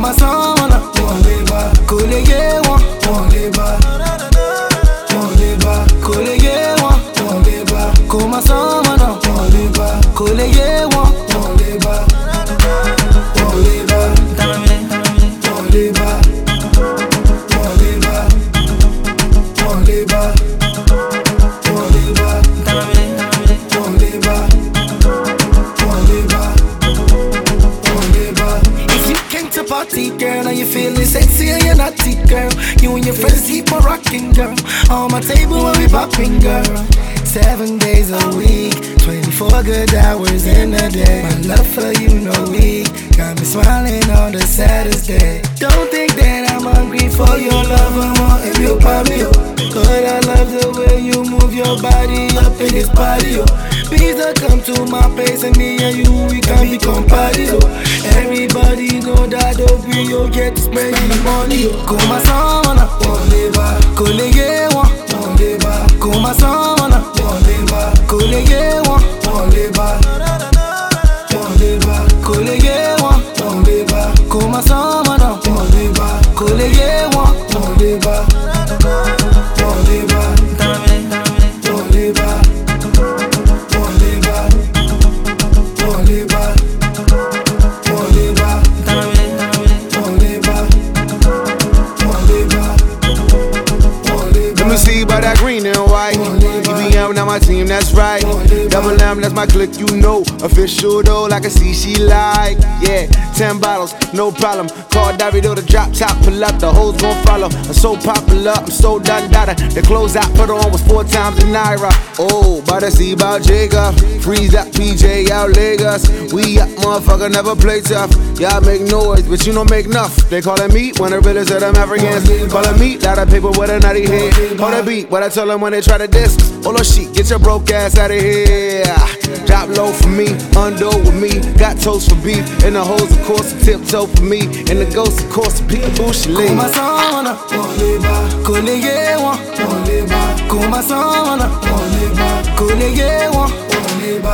ma sàn wọn náà. Wọ́n lè bá. Kò lè yé wọn. Wọ́n lè bá. Wọ́n lè bá. Kò lè yé wọn. Wọ́n lè bá. Kò ma sàn wọn náà. Wọ́n lè bá. Kò lè yé wọn. Wọ́n lè bá. Wọ́n lè bá. Wọ́n lè bá. Wọ́n lè bá. Wọ́n lè bá. Wọ́n lè bá. Wọ́n lè bá. If you came to party, girl, and you feeling sexy and you're naughty, girl, you and your friends keep on rocking, girl. On my table when we popping, girl. 7 days a week, 24 good hours in a day. My love for you, no weak, got me smiling on the saddest day. Don't think that I'm hungry for your love, I'm wanting you by me. But I love the way you move your body up in this party. Please don't come to my place and me and you, we can become party. Everybody know that you'll get to spend the money. Come on, son, won't live back. Kò lè yé wọn, won't live back. Come on, son, won't live back. Kò lè yé wọn, won't live back. Won't live back. Kò lè yé wọn, won't live back. Come on, son, won't live back. Kò lè yé wọn, won't live back. Won't live back. Won't live back. Won't live back. Won't live back. Won't live back. Won't live back. Won't live back. Won't live back. Let me see you by that green and white. EBM, now my team, that's right. Double M, that's my clique, you know. Official though, like I see she like. Yeah, 10 bottles, no problem. Call Davido to drop top, pull up, the hoes gon' follow. I'm so popular, I'm so done dada. The clothes I put on was 4 times the Naira. Oh, but I see about Jacob. Freeze that PJ out Lagos. We up, motherfucker, never play tough. Y'all make noise, but you don't make enough. They callin' me when the realest of them Africans. Callin' me, lot of paper with a nutty head. Hold a beat, what I tell them when they try to diss. Hold on, shit, get your broke ass out of here. Drop low for me, undo with me. Got toast for beef, and the hoes, of course, tiptoe for me. And the ghost, of course, people she leave. Come on, son, won't live back. Kò lè yé wọn, won't live back. Come on, son, won't live back. Kò lè yé wọn, won't live back.